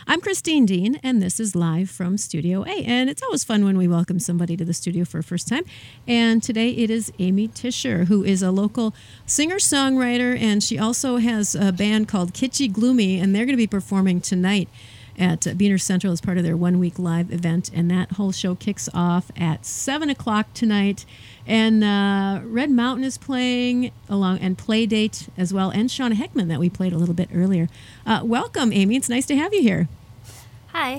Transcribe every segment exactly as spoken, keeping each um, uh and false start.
I'm Christine Dean, and this is live from Studio A. And it's always fun when we welcome somebody to the studio for a first time. And today it is Amy Tischer, who is a local singer-songwriter, and she also has a band called Kitschy Gloomy, and they're going to be performing tonight at uh, Beaner Central as part of their one-week live event, and that whole show kicks off at seven o'clock tonight. And uh, Red Mountain is playing along, and Playdate as well, and Shauna Heckman that we played a little bit earlier. Uh, welcome, Amy. It's nice to have you here. Hi.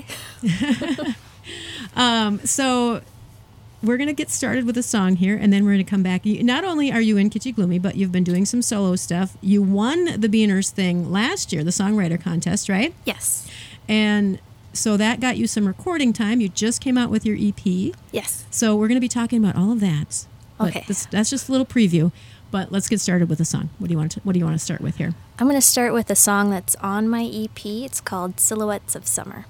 um, so we're going to get started with a song here, and then we're going to come back. You, not only are you in Kitschy Gloomy, but you've been doing some solo stuff. You won the Beaners thing last year, the songwriter contest, right? Yes. And so that got you some recording time. You just came out with your E P. Yes. So we're going to be talking about all of that. But Okay. This, that's just a little preview. But let's get started with a song. What do you want to, what do you want to start with here? I'm going to start with a song that's on my E P. It's called Silhouettes of Summer.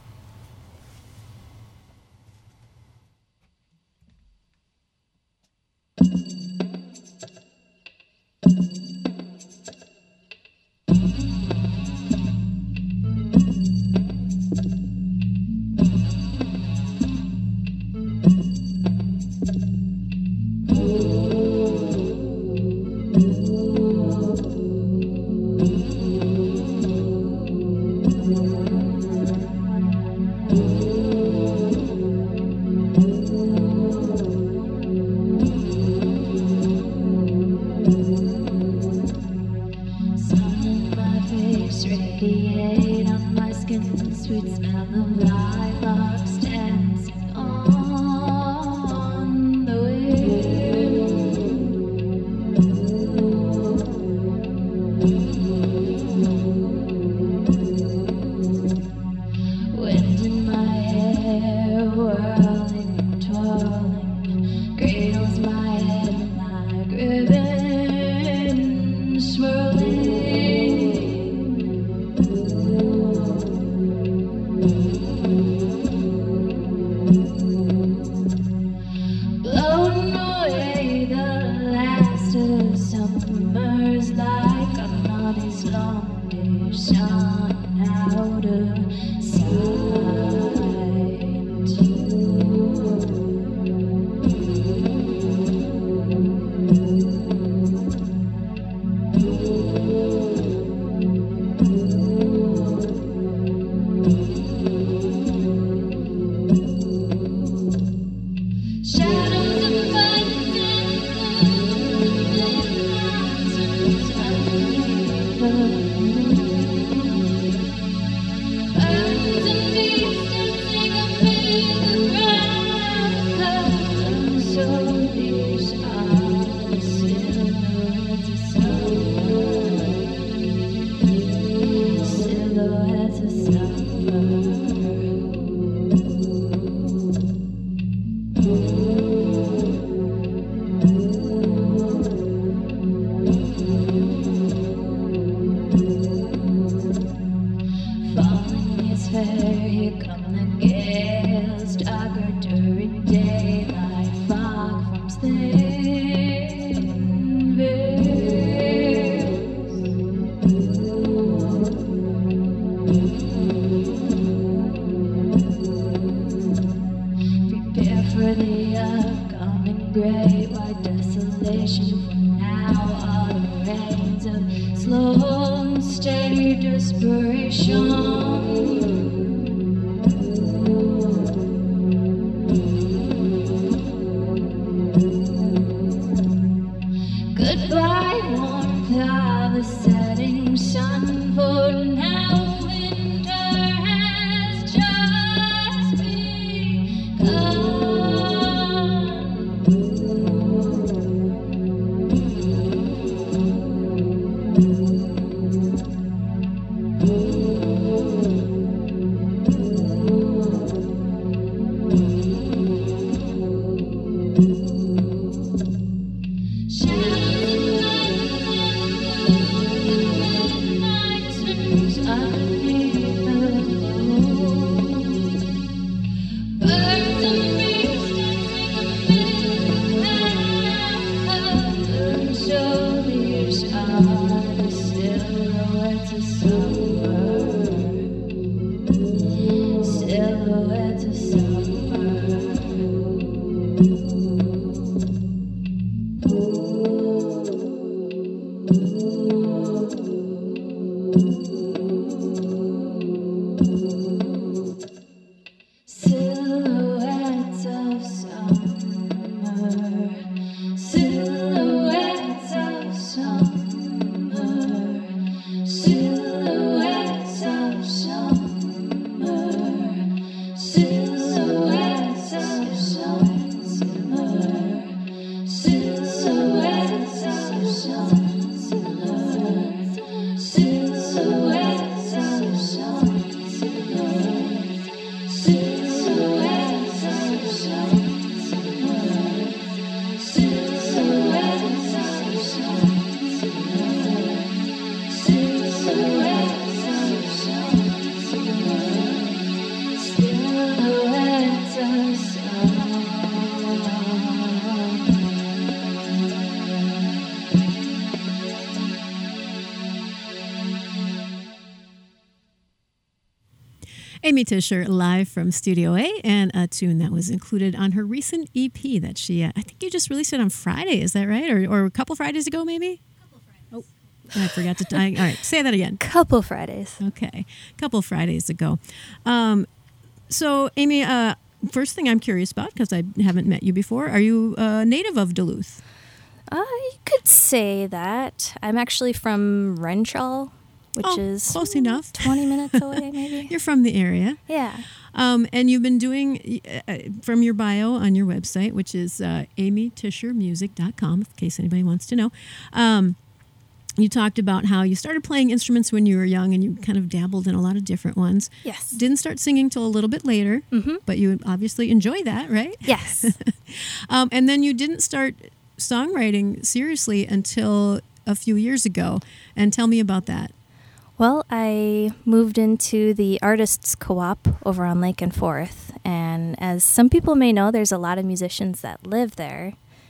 Desperation. Silhouettes of summer. Silhouettes of summer. Silhouettes of summer. Silhouettes of summer. Silhouettes of summer. Silhouettes of summer. Silhouettes of summer. Silhouettes of summer. Silhouettes of summer. Silhouettes of summer. Silhouettes of summer. Amy Tischer live from Studio A, and a tune that was included on her recent E P that she, uh, I think you just released it on Friday, is that right? Or, or a couple Fridays ago, maybe? Couple Fridays. Oh, I forgot to, I, all right, say that again. Couple Fridays. Okay, a couple Fridays ago. Um, so, Amy, uh, first thing I'm curious about, because I haven't met you before, are you a native of Duluth? Uh, you could say that. I'm actually from Renshaw, which Oh, is close enough. twenty minutes away, maybe. You're from the area. Yeah. Um, and you've been doing, uh, from your bio on your website, which is uh, amy tischer music dot com, in case anybody wants to know. Um, you talked about how you started playing instruments when you were young and you kind of dabbled in a lot of different ones. Yes. Didn't start singing till a little bit later, Mm-hmm. but you obviously enjoy that, right? Yes. Um, and then you didn't start songwriting seriously until a few years ago. And tell me about that. Well, I moved into the Artists Co-op over on Lake and Forth, and as some people may know, there's a lot of musicians that live there,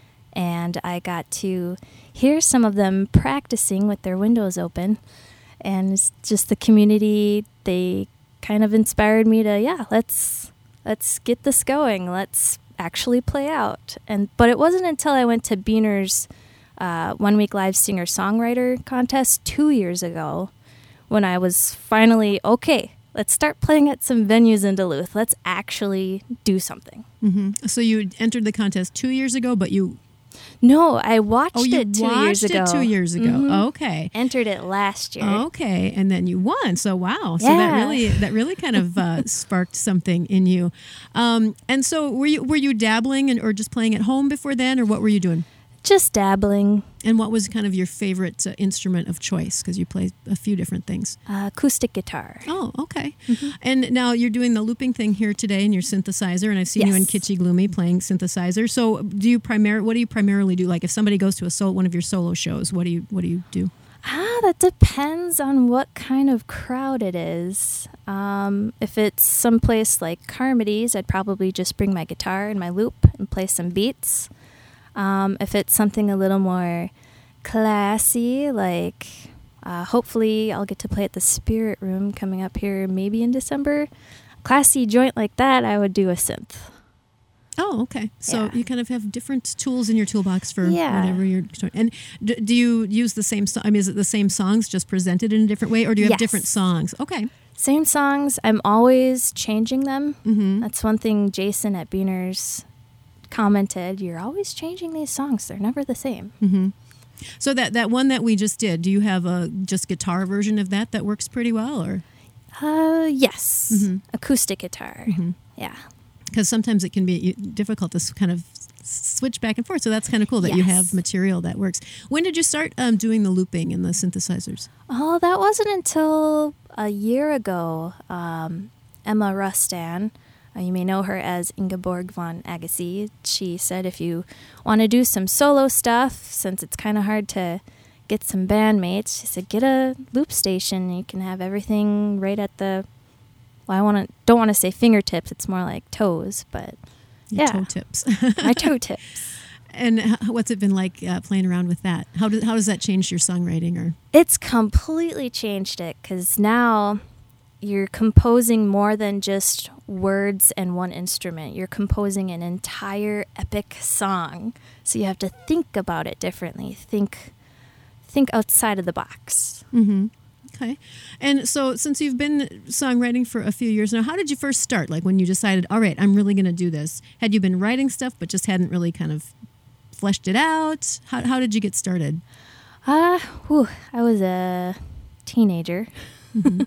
and I got to hear some of them practicing with their windows open, and it's just the community, they kind of inspired me to, yeah, let's let's get this going, let's actually play out. And but it wasn't until I went to Beaner's uh, One Week Live Singer-Songwriter contest two years ago when I was finally, okay, let's start playing at some venues in Duluth. Let's actually do something. Mm-hmm. So you entered the contest two years ago, but you... No, I watched Oh, you it two watched years ago. it two years ago. Mhm. Okay. Entered it last year. Okay, and then you won. So wow. So that Yeah. really that really kind of uh, sparked something in you. Um, and so were you were you dabbling and or just playing at home before then, or what were you doing? Just dabbling. And what was kind of your favorite uh, instrument of choice? Because you play a few different things. Uh, acoustic guitar. Oh, okay. And now you're doing the looping thing here today in your synthesizer, and I've seen you in Yes. Kitschy Gloomy playing synthesizer. So, do you primar- What do you primarily do? Like, if somebody goes to a sol- one of your solo shows, what do you what do you do? Ah, that depends on what kind of crowd it is. Um, if it's someplace like Carmody's, I'd probably just bring my guitar and my loop and play some beats. Um, if it's something a little more classy, like uh, hopefully I'll get to play at the Spirit Room coming up here maybe in December. Classy joint like that, I would do a synth. Oh, okay. So Yeah. you kind of have different tools in your toolbox for Yeah. whatever you're doing. And do, do you use the same? So- I mean, is it the same songs just presented in a different way, or do you have Yes. different songs? Okay. Same songs, I'm always changing them. Mm-hmm. That's one thing Jason at Beaner's commented, you're always changing these songs. They're never the same. Mm-hmm. So that that one that we just did, do you have a just guitar version of that that works pretty well, or Uh, yes. Mhm. Acoustic guitar. Mhm. Yeah. because sometimes it can be difficult to s- kind of s- switch back and forth. So that's kind of cool that you Yes. have material that works. When did you start um, doing the looping and the synthesizers? Oh, that wasn't until a year ago. Um, Emma Rustan, uh, you may know her as Ingeborg von Agassi. She said if you want to do some solo stuff, since it's kind of hard to get some bandmates, she said get a loop station. You can have everything right at the, well, I want to don't want to say fingertips. It's more like toes, but Your yeah, toe tips. my toe tips. And h- what's it been like uh, playing around with that? How does how does that change your songwriting? Or It's completely changed it because now you're composing more than just words and one instrument. You're composing an entire epic song. So you have to think about it differently. Think think outside of the box. Mm-hmm. Okay. And so since you've been songwriting for a few years now, how did you first start? Like when you decided, all right, I'm really going to do this. Had you been writing stuff but just hadn't really kind of fleshed it out? How, how did you get started? Uh, whew, I was a teenager. Mm-hmm.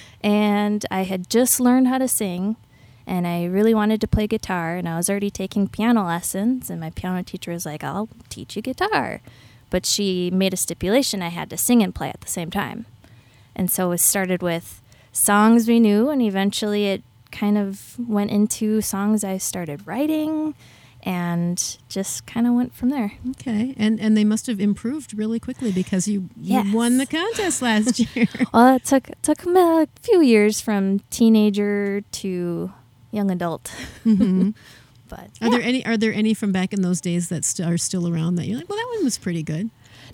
And I had just learned how to sing. And I really wanted to play guitar. And I was already taking piano lessons. And my piano teacher was like, I'll teach you guitar. But she made a stipulation I had to sing and play at the same time. And so it started with songs we knew, and eventually it kind of went into songs I started writing and just kind of went from there. Okay. And and they must have improved really quickly because you, you Yes. won the contest last year. Well, it took, took a few years from teenager to young adult. Mm-hmm. But Are yeah. there any Are there any from back in those days that st- are still around that you're like, well, that one was pretty good?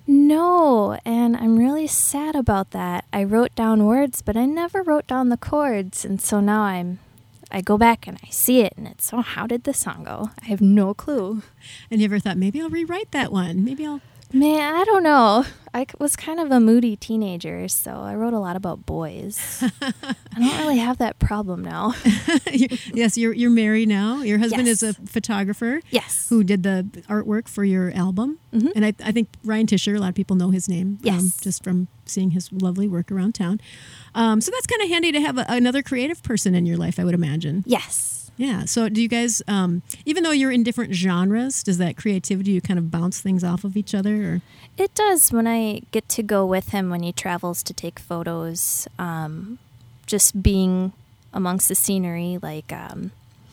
No, and I'm really sad about that. I wrote down words, but I never wrote down the chords, and so now I'm I go back and I see it, and it's, oh, how did this song go? I have no clue. And you ever thought, maybe I'll rewrite that one? Maybe I'll... Man, I don't know. I c- was kind of a moody teenager, so I wrote a lot about boys. I don't really have that problem now. Yes, you're you're married now. Your husband Yes. is a photographer Yes. who did the artwork for your album. Mhm. And I, I think Ryan Tischer, a lot of people know his name, um, Yes. just from seeing his lovely work around town. Um, so that's kind of handy to have a, another creative person in your life, I would imagine. Yes. Yeah. So do you guys, um, even though you're in different genres, does that creativity, you kind of bounce things off of each other? Or? It does when I get to go with him when he travels to take photos. Um, just being amongst the scenery, like um,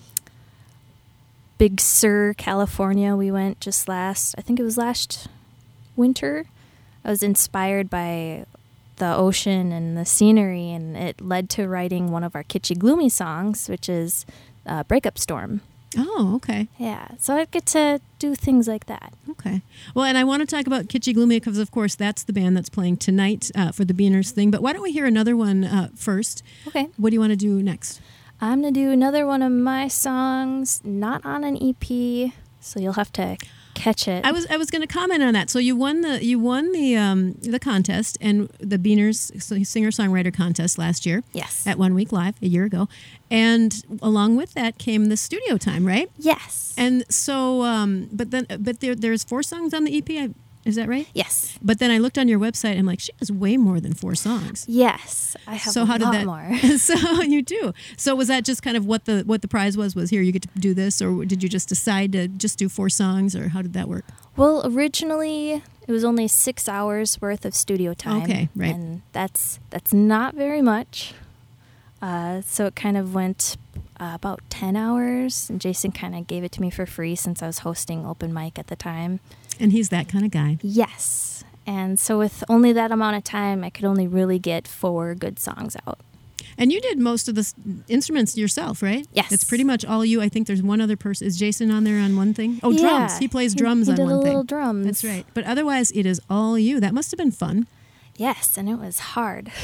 Big Sur, California, we went just last, I think it was last winter. I was inspired by the ocean and the scenery, and it led to writing one of our kitschy gloomy songs, which is uh, Breakup Storm. Oh, okay. Yeah, so I get to do things like that. Okay. Well, and I want to talk about Kitschy Gloomy because, of course, that's the band that's playing tonight uh, for the Beaners thing. But why don't we hear another one uh, first? Okay. What do you want to do next? I'm going to do another one of my songs, not on an E P, so you'll have to catch it. I was I was going to comment on that. So you won the you won the um, the contest and the Beaners singer songwriter contest last year. Yes. At One Week Live a year ago, and along with that came the studio time, right? Yes. And so, um, but then but there there's four songs on the E P. I, is that right? Yes. But then I looked on your website. And I'm like, she has way more than four songs. Yes. I have So a how did lot that? more. So you do. So was that just kind of what the what the prize was? Was here you get to do this, or did you just decide to just do four songs, or how did that work? Well, originally it was only six hours worth of studio time. Okay, right. And that's that's not very much. Uh, so it kind of went uh, about ten hours, and Jason kind of gave it to me for free since I was hosting open mic at the time. And he's that kind of guy. Yes. And so with only that amount of time, I could only really get four good songs out. And you did most of the s- instruments yourself, right? Yes. It's pretty much all you. I think there's one other person. Is Jason on there on one thing? Oh, Yeah. drums. He plays drums he on did one a thing. little drums. That's right. But otherwise, it is all you. That must have been fun. Yes, and it was hard.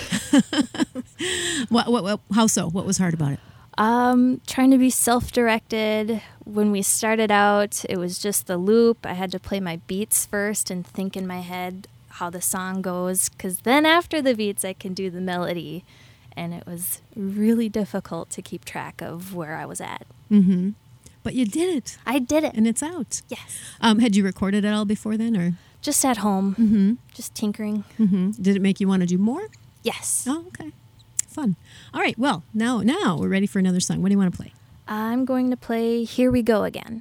What, what, what, how so? What was hard about it? Um, trying to be self-directed. When we started out, it was just the loop. I had to play my beats first and think in my head how the song goes, because then after the beats, I can do the melody. And it was really difficult to keep track of where I was at. Mm-hmm. But you did it, I did it. and it's out. Yes. Um, had you recorded it all before then, or? Just at home, Mm-hmm. just tinkering. Mm-hmm. Did it make you want to do more? Yes. Oh, okay. Fun. All right. Well, now, now we're ready for another song. What do you want to play? I'm going to play Here We Go Again.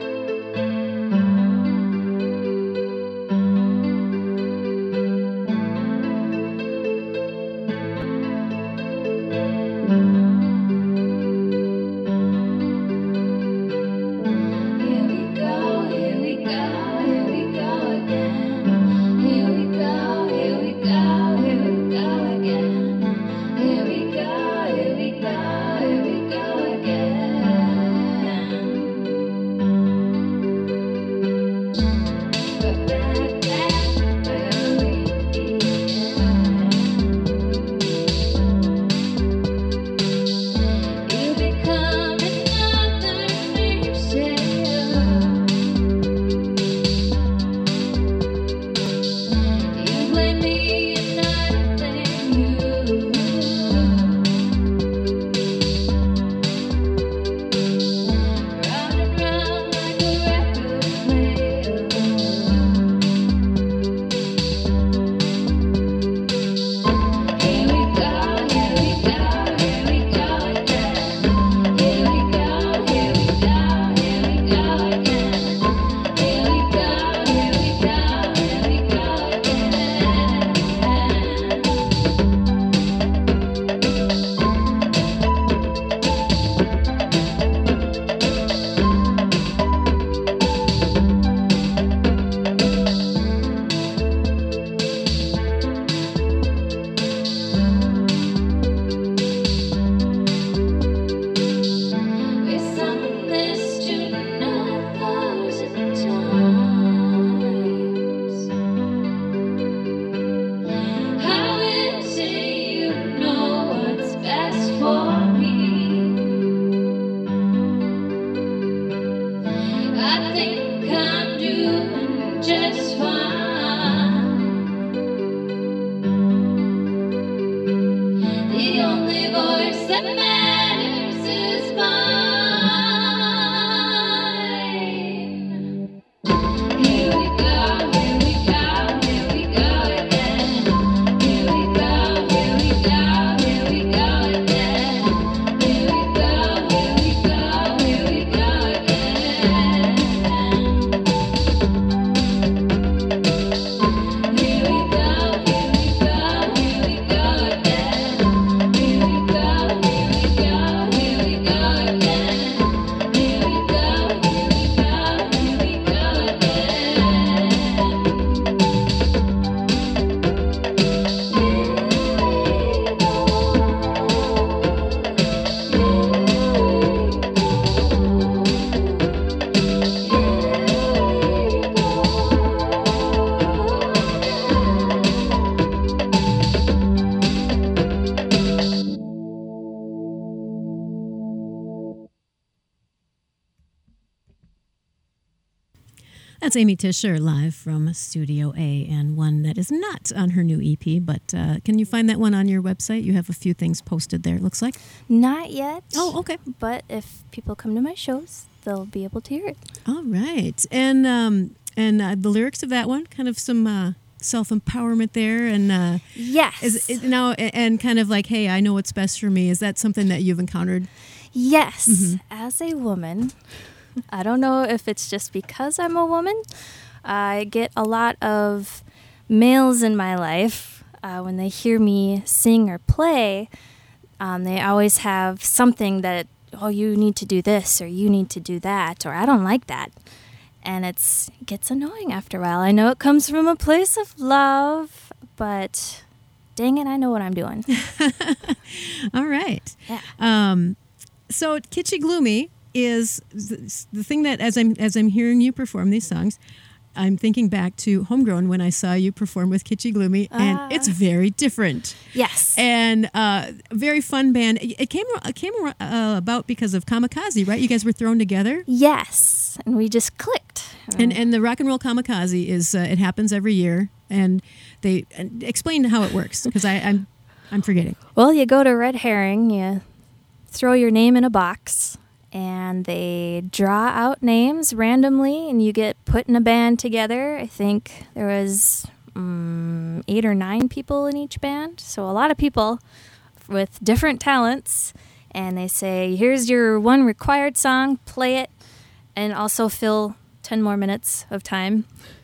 Thank just fine. The only voice that matters is mine. Here we go, here we go, here we go again. Here we go, here we go, here we go again. Here we go, here we go, here we go again. Here we go, here we go, here we go again. Here we go, here we go, here we go again. Here we go, here we go, here we go That's Amy Tisher live from Studio A, and one that is not on her new E P, but uh, can you find that one on your website? You have a few things posted there, it looks like. Not yet. Oh, okay. But if people come to my shows, they'll be able to hear it. All right. And um, and uh, the lyrics of that one, kind of some uh, self-empowerment there, and uh, Yes. is, is now and kind of like, hey, I know what's best for me. Is that something that you've encountered? Yes. Mm-hmm. As a woman, I don't know if it's just because I'm a woman. I get a lot of males in my life. Uh, when they hear me sing or play, um, they always have something that, oh, you need to do this or you need to do that, or I don't like that. And it's, it gets annoying after a while. I know it comes from a place of love, but dang it, I know what I'm doing. All right. Yeah. Um, so Kitschy Gloomy is th- the thing that as I'm as I'm hearing you perform these songs, I'm thinking back to Homegrown when I saw you perform with Kitschy Gloomy, and Ah. it's very different. Yes. And uh, very fun band. It it came it came uh, about because of Kamikaze, right? You guys were thrown together, Yes. And we just clicked. and and the Rock and Roll Kamikaze is uh, it happens every year, and they and explain how it works because I I'm I'm forgetting. Well, you go to Red Herring, you throw your name in a box, and they draw out names randomly, and you get put in a band together. I think there was um, eight or nine people in each band, so a lot of people with different talents. And they say, here's your one required song, play it, and also fill ten more minutes of time.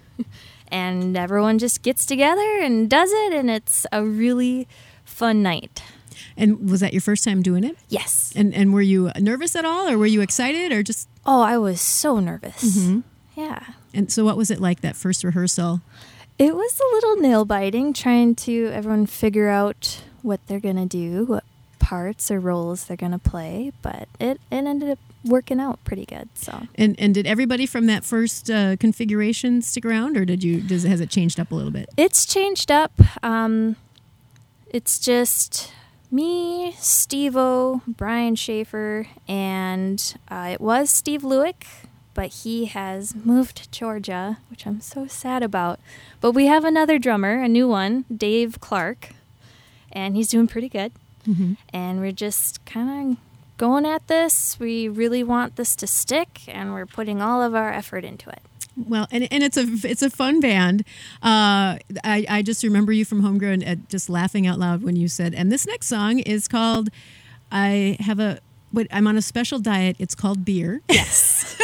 And everyone just gets together and does it, and it's a really fun night. And was that your first time doing it? Yes. And and were you nervous at all, or were you excited, or just? Oh, I was so nervous. Mhm. Yeah. And so, what was it like that first rehearsal? It was a little nail biting trying to everyone figure out what they're going to do, what parts or roles they're going to play, but it, it ended up working out pretty good. So And and did everybody from that first uh, configuration stick around, or did you? Does has it changed up a little bit? it's changed up. Um, it's just me, Steve-O, Brian Schaefer, and uh, it was Steve Lewick, but he has moved to Georgia, which I'm so sad about. But we have another drummer, a new one, Dave Clark, and he's doing pretty good. Mm-hmm. And we're just kind of going at this. We really want this to stick, and we're putting all of our effort into it. Well, and and it's a it's a fun band. Uh, I I just remember you from Homegrown at just laughing out loud when you said, and this next song is called "I Have a." But I'm on a special diet. It's called beer. Yes.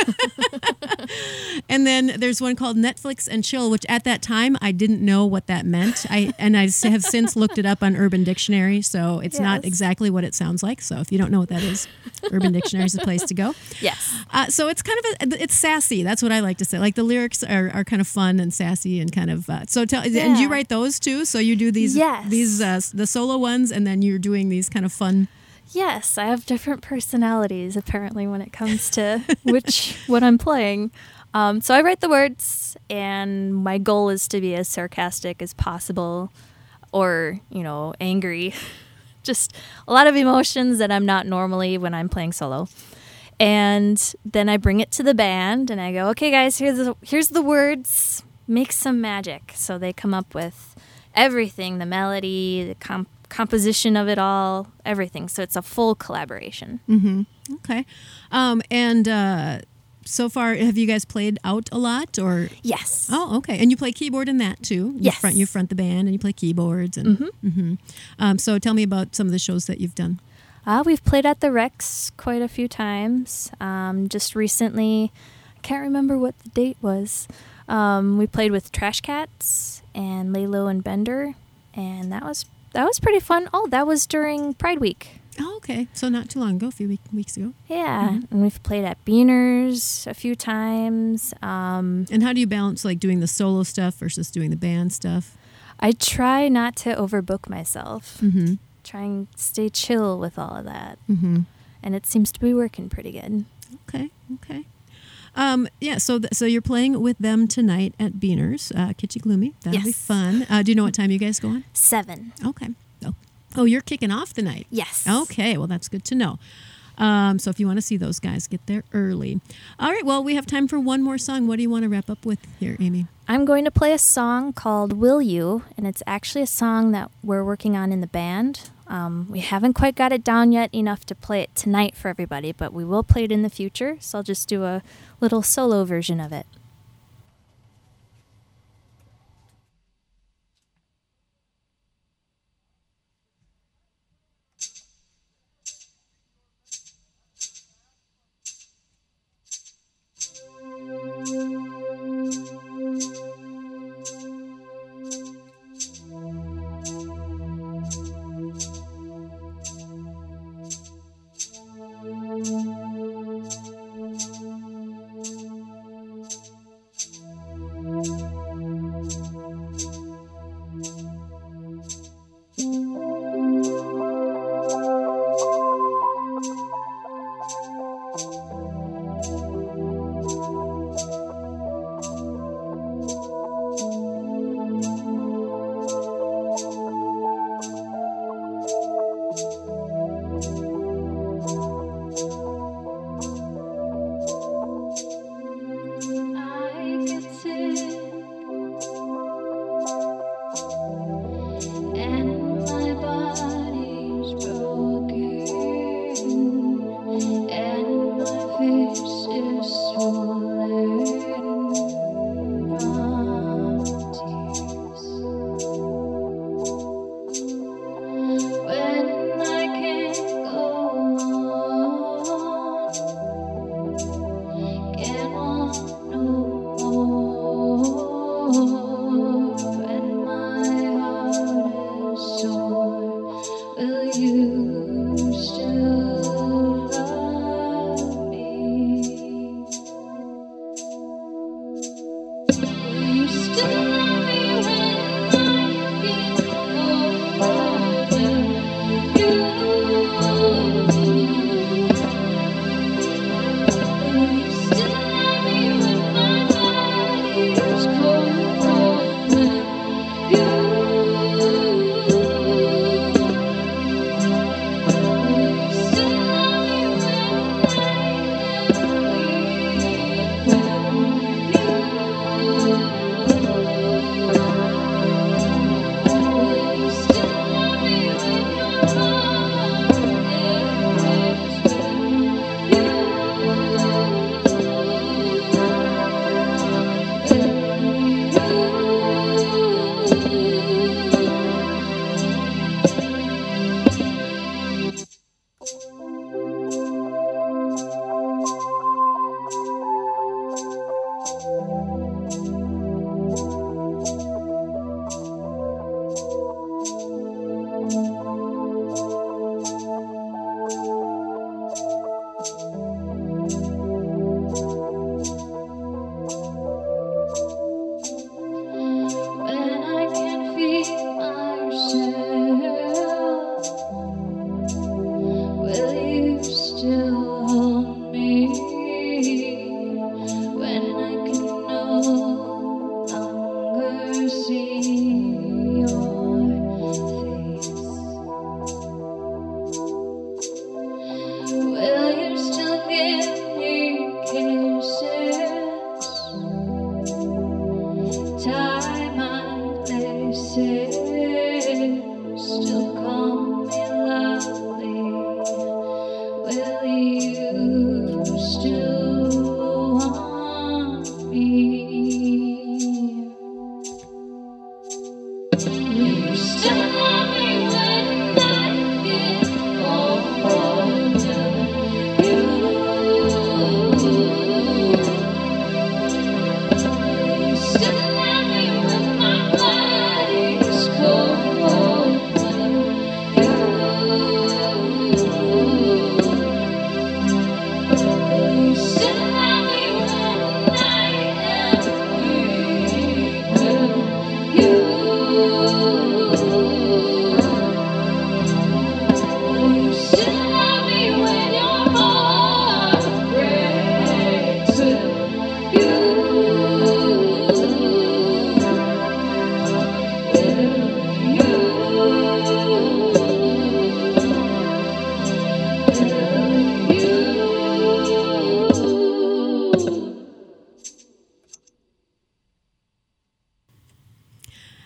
And then there's one called Netflix and Chill, which at that time I didn't know what that meant. I and I have since looked it up on Urban Dictionary, so it's not Yes. exactly what it sounds like. So if you don't know what that is, Urban Dictionary is the place to go. Yes. Uh, so it's kind of a, it's sassy. That's what I like to say. Like the lyrics are, are kind of fun and sassy and kind of. Uh, so tell and you Yeah. write those too. So you do these Yes. these uh, the solo ones, and then you're doing these kind of fun. Yes, I have different personalities apparently when it comes to which what I'm playing. Um, so I write the words, and my goal is to be as sarcastic as possible, or you know, angry. Just a lot of emotions that I'm not normally when I'm playing solo. And then I bring it to the band, and I go, "Okay, guys, here's the here's the words. make some magic. So they come up with everything, the melody, the comp- composition of it all, everything. So it's a full collaboration. Mm-hmm. Okay. Um, and uh, so far, have you guys played out a lot, or? Yes. Oh, okay. And you play keyboard in that too? You Yes. Front, you front the band and you play keyboards. And, Mm-hmm. mm-hmm. Um, so tell me about some of the shows that you've done. Uh, we've played at the Rex quite a few times. Um, just recently, I can't remember what the date was. Um, we played with Trash Cats and Lalo and Bender, and that was that was pretty fun. Oh, that was during Pride Week. Oh, okay. So not too long ago, a few week, weeks ago. Yeah, Mhm. and we've played at Beaners a few times. Um, And how do you balance like doing the solo stuff versus doing the band stuff? I try not to overbook myself. Mm-hmm. Try and stay chill with all of that, Mm-hmm. and it seems to be working pretty good. Okay. Okay. Um, yeah. So th- so you're playing with them tonight at Beaners, uh, Kitschy Gloomy. That'll be Yes. fun. Uh, do you know what time you guys go on? Seven. Okay. Oh, oh, you're kicking off the night. Yes. Okay, well, that's good to know. Um, so if you want to see those guys, get there early. All right, well, we have time for one more song. What do you want to wrap up with here, Amy? I'm going to play a song called Will You, and it's actually a song that we're working on in the band. Um, we haven't quite got it down yet enough to play it tonight for everybody, but we will play it in the future, so I'll just do a little solo version of it. I get sick and my body's broken and my face is swollen from tears. When I can't go on, can't want no more, and my heart is sore. Will you still love me? Will you still love me when I get older? You. Will you still love me when my body is cold from you? Will you still love me when I leave?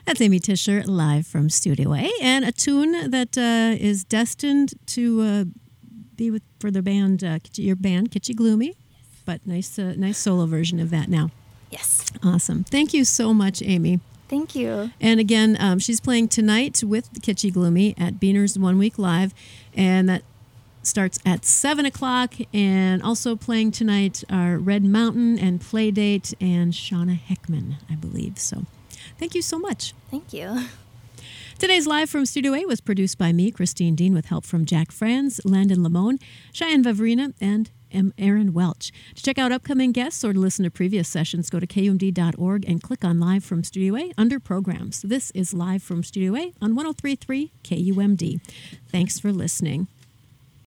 That's Amy Tisher live from Studio A, and a tune that uh, is destined to uh, be with for the band, uh, Kitschy- your band, Kitschy Gloomy. But nice, uh, nice solo version of that now. Yes. Awesome. Thank you so much, Amy. Thank you. And again, um, she's playing tonight with Kitschy Gloomy at Beaner's One Week Live, and that starts at seven o'clock. And also playing tonight are Red Mountain and Playdate and Shauna Heckman, I believe. So thank you so much. Thank you. Today's Live from Studio A was produced by me, Christine Dean, with help from Jack Franz, Landon Lamone, Cheyenne Vavrina, and M. Aaron Welch. To check out upcoming guests or to listen to previous sessions, go to K U M D dot org and click on Live from Studio A under Programs. This is Live from Studio A on one oh three point three K U M D. Thanks for listening.